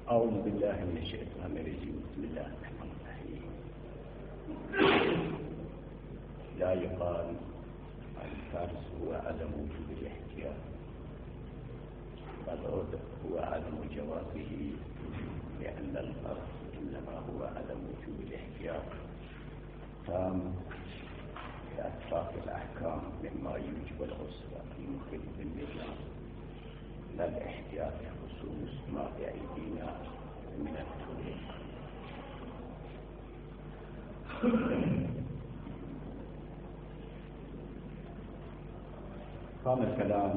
أعوذ بالله من الشيطان الرجيم. بسم الله الرحمن الرحيم. لا يقال الفارس هو عدم وجود الاحتياط، بل هو عدم جوازه، لأن الفرس إنما هو عدم وجود الاحتياط تام في أطراف الأحكام مما يوجب الغسل المخل بالنظام، لا الاحتياط خصوص ما بأيدينا من الطرق. قام الكلام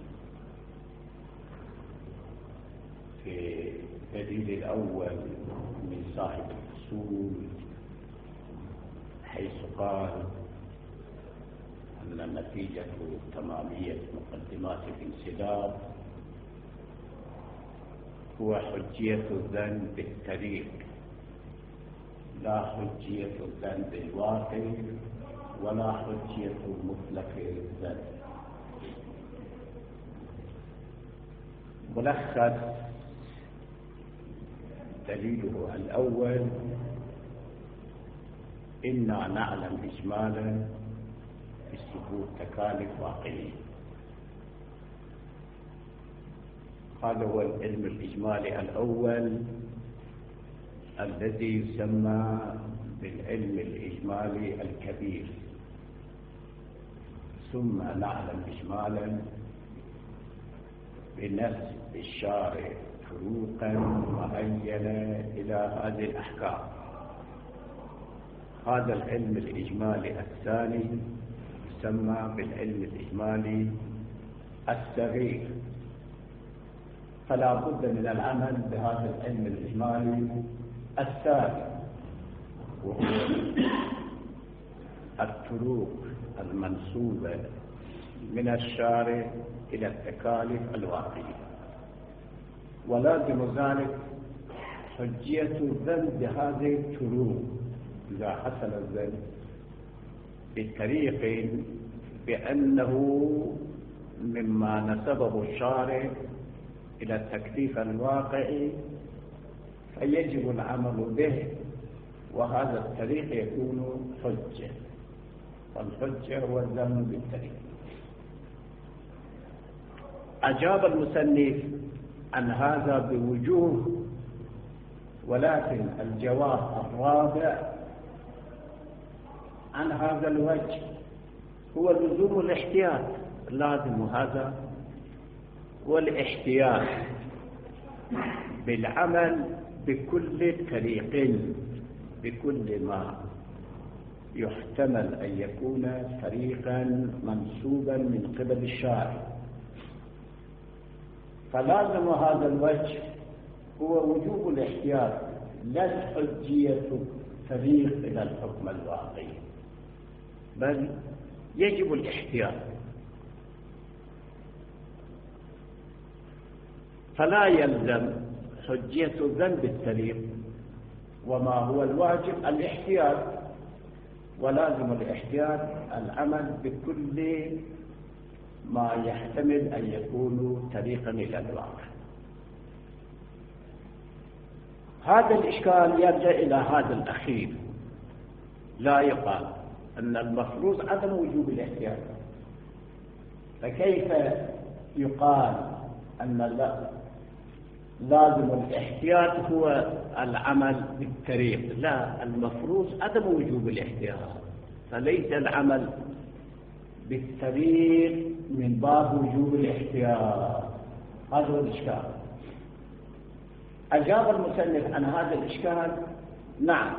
في الدليل الأول من صاحب الأصول، حيث قال أن نتيجة تمامية مقدمات الانسداد هو حجية الظن بالطريق، لا حجية الظن بالواقع ولا حجية مطلق الظن. ملخص دليله الأول: إنا نعلم إجمالا بثبوت تكاليف واقعية. هذا هو العلم الإجمالي الأول الذي يسمى بالعلم الإجمالي الكبير. ثم نعلم إجمالا بنفس الشارع فروقا معينة إلى هذه الأحكام. هذا العلم الإجمالي الثاني يسمى بالعلم الإجمالي الصغير. فلا بد من العمل بهذا العلم الإجمالي الثاني، وهو الطرق المنسوبة من الشارع إلى التكاليف الواقعية، ولازم ذلك حجية الظن بهذه الطرق إذا حصل الظن بطريق بأنه مما نسبه الشارع إلى التكليف الواقعي فيجب العمل به، وهذا الطريق يكون حجة، والحجة هو الظن بالطريق. أجاب المصنف عن هذا بوجوه، ولكن الجواب الرابع عن هذا الوجه هو لزوم الاحتياط. لازم هذا والاحتياط بالعمل بكل طريق، بكل ما يحتمل أن يكون طريقا منسوبا من قبل الشارع. فلازم هذا الوجه هو وجوب الاحتياط، لا حجية الطريق إلى الحكم الواقعي، بل يجب الاحتياط. فلا يلزم حجية الظن بالطريق، وما هو الواجب الاحتياط، ولازم الاحتياط العمل بكل ما يحتمل أن يكون طريقا إلى الواقع. هذا الإشكال يرجع إلى هذا الأخير. لا يقال أن المفروض عدم وجوب الاحتياط، فكيف يقال أن لازم الاحتياط هو العمل بالطريق؟ لا، المفروض عدم وجوب الاحتياط، فليس العمل بالطريق من باب وجوب الاحتياط. هذا هو الإشكال. أجاب المصنف عن هذا الإشكال: نعم،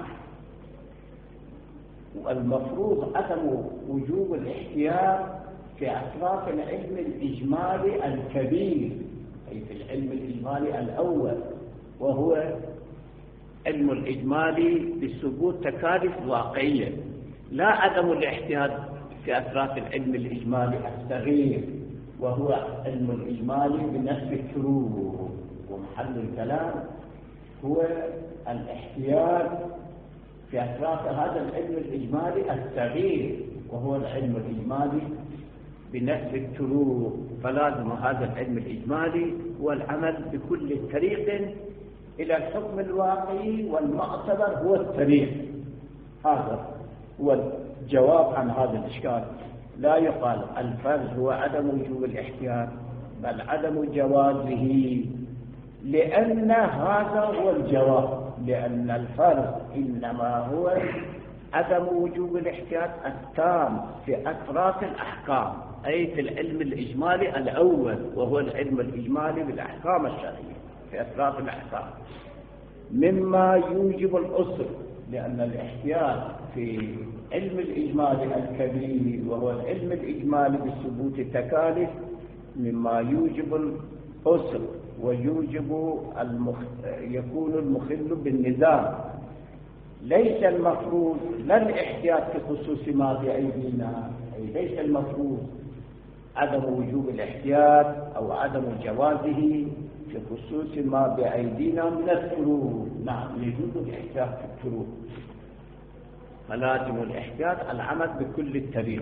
والمفروض عدم وجوب الاحتياط في أطراف العلم الإجمالي الكبير، أي في العلم الإجمالي الأول، وهو علم الإجمالي بثبوت تكاليف واقعية، لا عدم الاحتياط في أطراف العلم الإجمالي الصغير، وهو علم الإجمالي بنسب الفروق. ومحل الكلام هو الاحتياط في أطراف هذا العلم الإجمالي الصغير، وهو العلم الإجمالي بنسب الطرق. فلازم هذا العلم الإجمالي هو العمل بكل طريق إلى الحكم الواقعي والمعتبر هو التاريخ. هذا هو الجواب عن هذا الإشكال. لا يقال الفرض هو عدم وجوب الاحتياط، بل عدم جوازه، لأن هذا هو الجواب، لأن الفرض إنما هو عدم وجوب الاحتياط التام في أطراف الأحكام، أي في العلم الإجمالي الأول، وهو العلم الإجمالي بالأحكام الشرعية في أطراف الأحكام، مما يوجب الأصل، لأن الاحتياط في علم الإجمالي الكبير وهو العلم الإجمالي بثبوت التكاليف مما يوجب الأصل ويوجب يكون المخل بالنظام. ليس المفروض لا الاحتياط في خصوص ما بأيدينا، أي ليس المفروض عدم وجوب الاحتياط أو عدم جوازه في خصوص ما بأيدينا من الفروض. نعم، يجوز الاحتياط في الفروض، فلازم الاحتياط العمل بكل الطريق.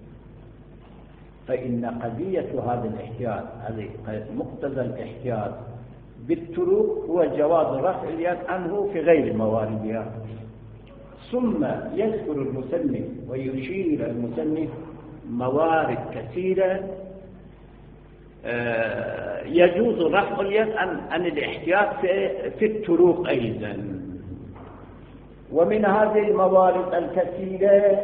فإن قضية هذا الاحتياط، مقتضى الاحتياط بالطرق هو جواز رفع اليد عنه في غير مواردها. ثم يذكر المصنف ويشير المصنف موارد كثيرة يجوز رفع اليد عن الاحتياط في الطرق أيضا. ومن هذه الموارد الكثيرة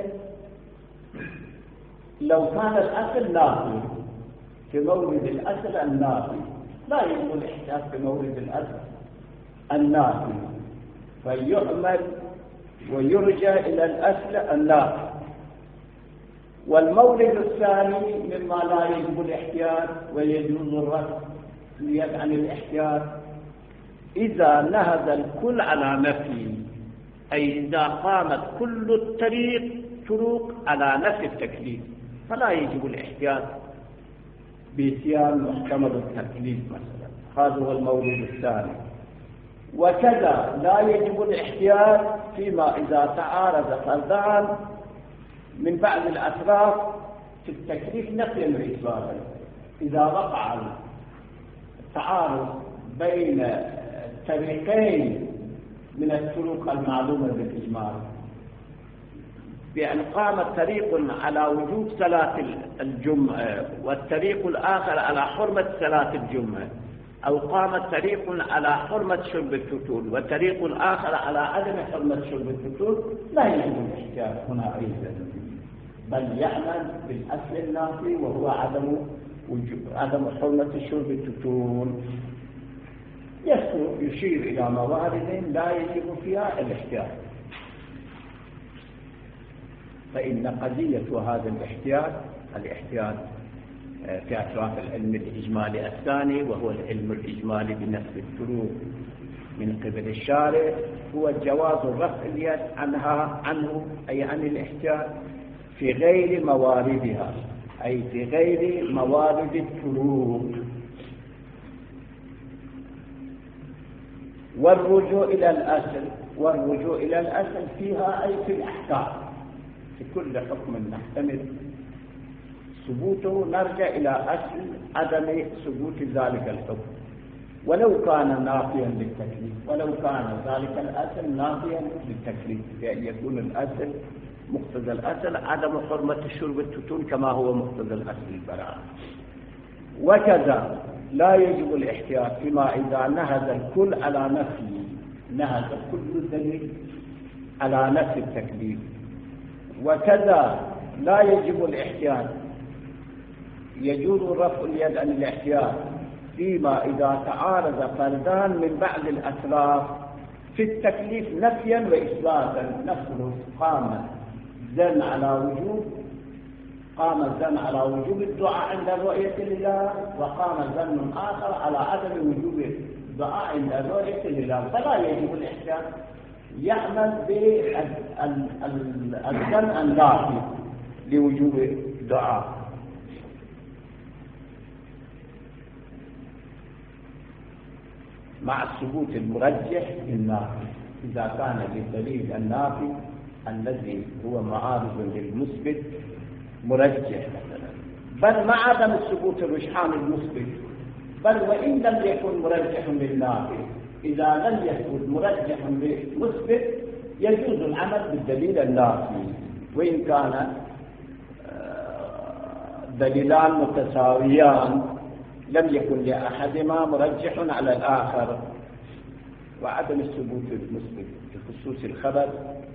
لو كان الأصل نافي في مورد الأصل النافي، لا يجوز الاحتياط في مورد الأصل النافي، فيعمل ويرجع إلى الأصل النافي. والمورد الثاني مما لا يجب الاحتياط ويجوز الرفع اليد عن الاحتياط إذا نهض الكل على نفي، أي إذا قامت كل طرق على نفي التكليف، فلا يجب الاحتياط بإتيان محتمل التكليف مثلا. هذا هو المورد الثاني. وكذا لا يجب الاحتياط فيما إذا تعارض فردان من بعض الأطراف في التكليف نفيا وإثباتا. إذا وقع التعارض بين طريقين من الطرق المعلومة بالإجمال، بأن قام طريق على وجوب صلاة الجمعة والطريق الآخر على حرمة صلاة الجمعة، أو قام طريق على حرمة شرب الفطور وطريق الآخر على عدم حرمة شرب الفطور، لا يجب الاحتياط هنا أيضا، بل يعمل بالأصل النافي وهو عدم حرمة شرب الفطور. يشير إلى موارد لا يجب فيها الاحتياط. فإن قضية هذا الاحتياط في أطراف العلم الإجمالي الثاني، وهو العلم الإجمالي بنسب الفروق من قبل الشارع، هو جواز رفع اليد عنه أي عن الاحتياط في غير مواردها، أي في غير موارد الفروق. والرجوع إلى الأصل فيها أي في الأحكام، في كل حكم نحتمل ثبوته نرجع إلى أصل عدم ثبوت ذلك الحكم، ولو كان نافيا للتكليف، ولو كان ذلك الأصل نافيا للتكليف، بأن يكون الأصل مقتضى الأصل عدم حرمة شرب التتون كما هو مقتضى الأصل البراءة. وكذا لا يجب الاحتياط فيما إذا نهض الكل على نفي، نهض كل دليل على نفي التكليف. وكذا لا يجب الاحتياط، يجوز رفع اليد عن الاحتياط فيما إذا تعارض فردان من بعض الأطراف في التكليف نفيا وإثباتا. نفسه قام الزن على وجوب الدعاء عند الرؤية لله، وقام زن آخر على عدم وجوب الدعاء عند الرؤية لله، فلا يجب الاحتياط، يعمل بالزن النافي لوجوب الدعاء. مع الثبوت المرجح للنافي، إذا كان للدليل النافي الذي هو معارض للمثبت مرجح مثلا، بل مع عدم الثبوت الرجحان المثبت، بل وإن لم يكن مرجح للنافي إذا لم يثبت مرجح مثبت يجوز العمل بالدليل النافي، وإن كان دليلان متساويان لم يكن لأحدهما مرجح على الآخر. وعدم الثبوت المثبت بخصوص الخبر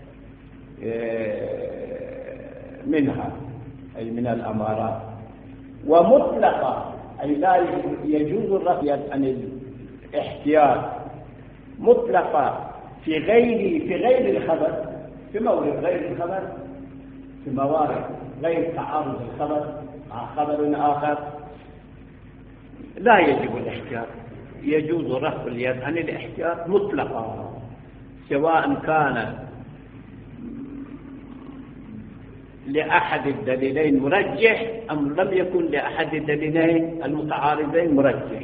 منها أي من الأمارات. ومطلقة أي لا يجوز الرفي عن الاحتياط مطلقة في غير الخبر، في مورد غير الخبر، في موارد غير تعارض الخبر مع خبر آخر لا يجب الاحتياط، يجوز رفع اليد عن الاحتياط مطلقا، سواء كان لأحد الدليلين مرجح أم لم يكن لأحد الدليلين المتعارضين مرجح.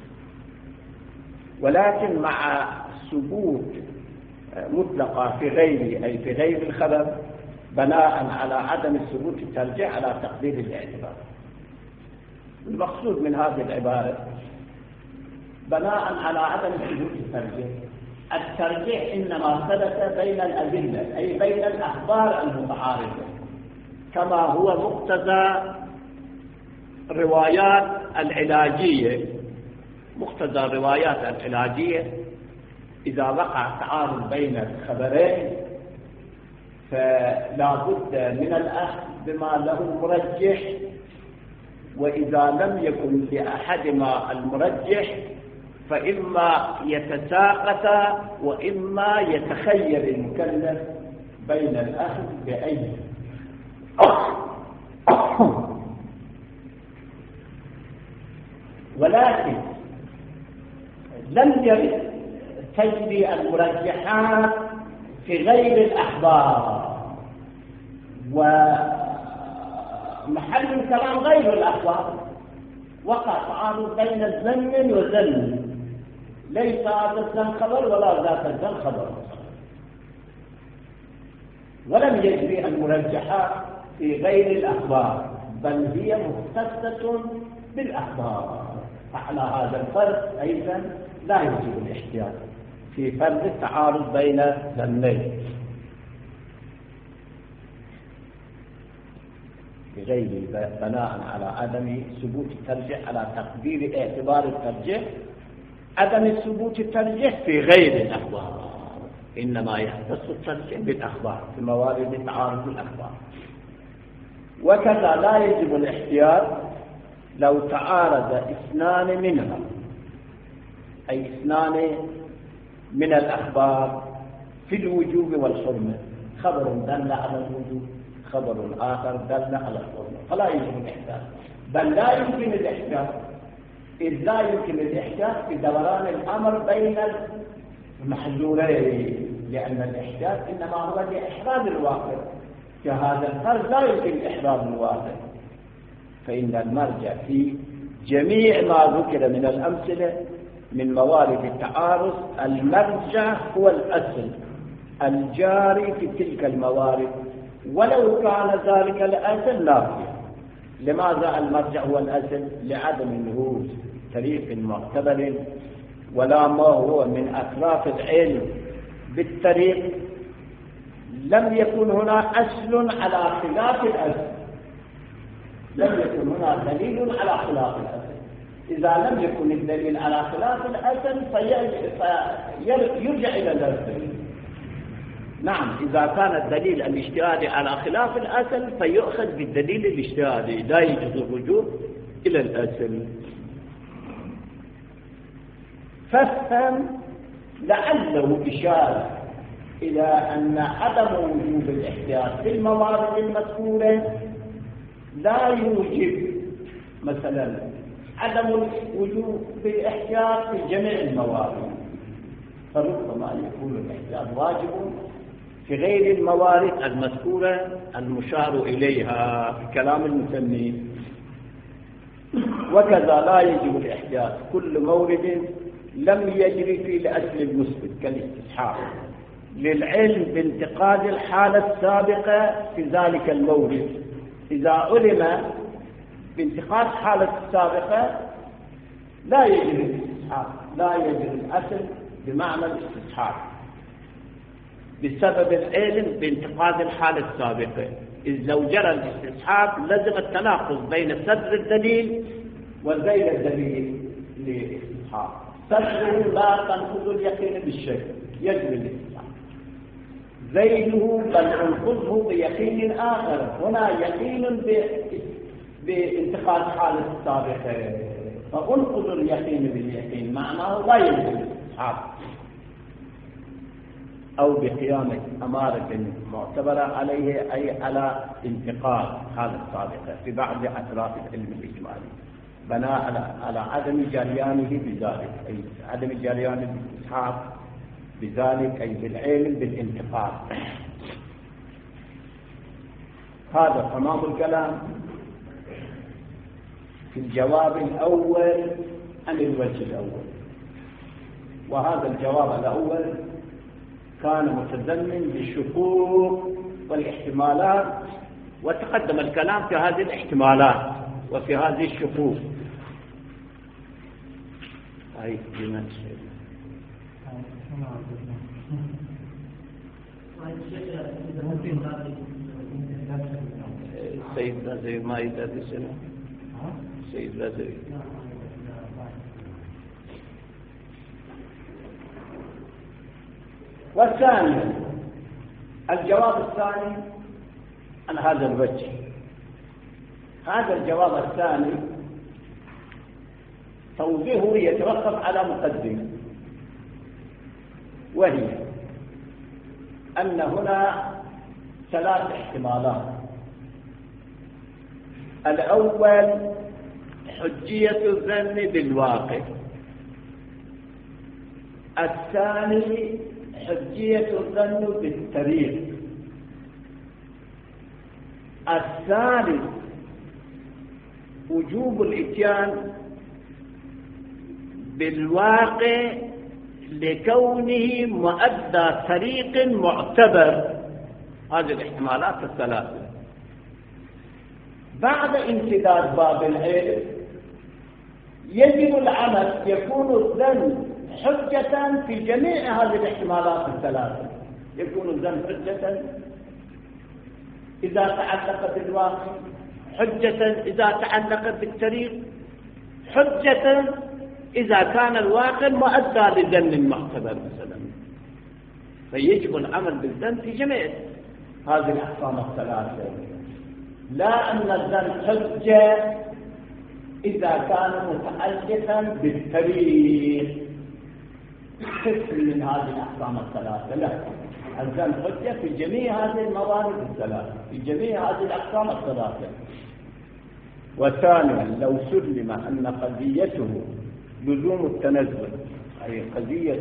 ولكن مع ثبوت مطلقة في غير الخبر بناء على عدم الثبوت الترجيح على تقدير الاعتبار. المقصود من هذه العبارة بناء على عدم ثبوت الترجيح إنما ثبت بين الأدلة أي بين الأخبار المتعارضة، كما هو مقتضى الروايات العلاجية. إذا وقع تعارض بين الخبرين فلا بد من الأخذ بما له مرجح، وإذا لم يكن لأحدهما المرجح فإما يتساقط وإما يتخير المكلف بين الأخذ بأي. ولكن لم يرد تجري المرجحات في غير الأخبار، ومحل الكلام غير الأخبار، وقع تعارض بين الزمن والزمن، ليس هذا الزمن خبر ولا ذاك الزمن خبر، ولم يجري المرجحات في غير الأخبار بل هي مختصة بالأخبار. فعلى هذا الفرق أيضا لا يجب الاحتياط في فرض التعارض بين ذمين بغير بناء على عدم ثبوت الترجيح على تقدير اعتبار الترجيح. عدم الثبوت الترجيح في غير الأخبار، إنما يختص الترجيح بالأخبار في موارد تعارض الأخبار. وكذا لا يجب الاحتياط لو تعارض اثنان منها، أي اثنان من الأخبار في الوجوب والحرمة، خبر دل على الوجوب خبر آخر دل على الحرمة، فلا يجب الاحتياط، بل لا يمكن الاحتياط، إذ لا يمكن الاحتياط في دوران الأمر بين المحذورين، لأن الاحتياط إنما هو لإحراز الواقع، كهذا الفرض لا يمكن إحراز الواقع. فإن المرجع في جميع ما ذكر من الأمثلة من موارد التعارض، المرجع هو الأصل الجاري في تلك الموارد ولو كان ذلك الأصل نافيا. لماذا المرجع هو الأصل؟ لعدم نهوض طريق معتبر ولا ما هو من أطراف العلم بالطريق لم يكن هنا أصل على خلاف الأصل، لم يكن هنا دليل على خلاف الأصل. إذا لم يكن الدليل على خلاف الأصل فيرجع إلى الأصل. نعم، إذا كان الدليل الاجتهادي على خلاف الأصل فيؤخذ بالدليل الاجتهادي، لا يجوز الرجوع إلى الأصل. فافهم لعله إشارة إلى أن عدم وجوب الاحتياط في الموارد المذكورة لا يوجب مثلا عدم وجوب الاحتياط في جميع الموارد، فربما يكون الاحتياط واجب في غير الموارد المذكورة المشار إليها في كلام المسلمين. وكذا لا يجب الاحتياط كل مورد لم يجري فيه الأصل المثبت كالاستصحاب للعلم بانتقاد الحالة السابقة في ذلك المورد. إذا علم بانتقاد حالة السابقة لا يجري الاستصحاب، لا يجري الأصل بمعنى الاستصحاب بسبب العلم بانتقاد الحالة السابقة. إذ لو جرى الاستصحاب لزم التناقض بين صدر الدليل وذيل الدليل للاستصحاب. صدره لا تنقض اليقين بالشيء، يجب الاستصحاب. ذيله بل انقضه بيقين آخر، هنا يقين بانتقاد حالة السابقة، فانقض اليقين باليقين معناه لا يجب الاستصحاب، أو بقيام أمارة معتبرة عليه، أي على انتقاد حالة سابقة في بعض أطراف العلم الإجمالي، بناء على عدم جريانه بذلك، أي عدم جريان الاستصحاب بذلك، أي بالعلم بالانتقاد. هذا تمام الكلام في الجواب الأول عن الوجه الأول. وهذا الجواب الأول كان متضمن بالشكوك والاحتمالات، وتقدم الكلام في هذه الاحتمالات وفي هذه الشكوك. أي بنفسه سيد لازم ما يدرسنا سيد لازم. والثاني الجواب الثاني عن هذا الوجه. هذا الجواب الثاني توضيحه يتوقف على مقدمة، وهي أن هنا ثلاث احتمالات. الأول حجية الظن بالواقع، الثاني حجية الظن بالتاريخ، الثالث وجوب الاتيان بالواقع لكونه مؤدى طريق معتبر. هذه الاحتمالات الثلاثة. بعد امتداد باب العلم يجب العمل، يكون الظن حجة في جميع هذه الاحتمالات الثلاثة. يكون الظن حجة إذا تعلق بالواقع، حجة إذا تعلق بالتاريخ، حجة إذا كان الواقع مؤدى لظن معتبر مثلا. فيجب العمل بالظن في جميع هذه الأقسام الثلاثة، لا أن الظن حجة إذا كان متعلقا بالتاريخ، قسم من هذه الأقسام الثلاثة. لا، الظن حجة في جميع هذه الموارد الثلاثة، في جميع هذه الأقسام الثلاثة. وثانيا لو سلم أن قضيته لزوم التنزل، أي قضية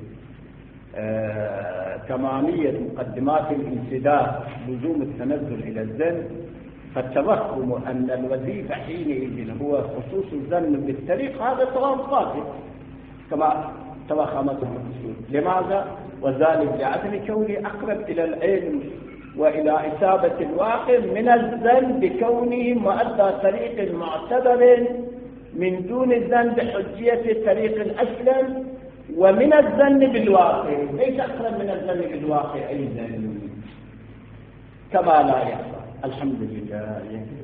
تمامية مقدمات الانسداد لزوم التنزل إلى الظن، فالتوهم أن الوظيفة حينئذ هو خصوص الظن بالتاريخ، هذا توهم قاطع كما توهمته الأصول. لماذا؟ وذلك لعدم كونه أقرب إلى العلم وإلى إثابة الواقع من الظن بكونه مؤدى طريق معتبر من دون الظن بحجية طريق أسلم، ومن الظن بالواقع ليس أقرب من الظن بالواقع أيضا كما لا يحصل. الحمد لله.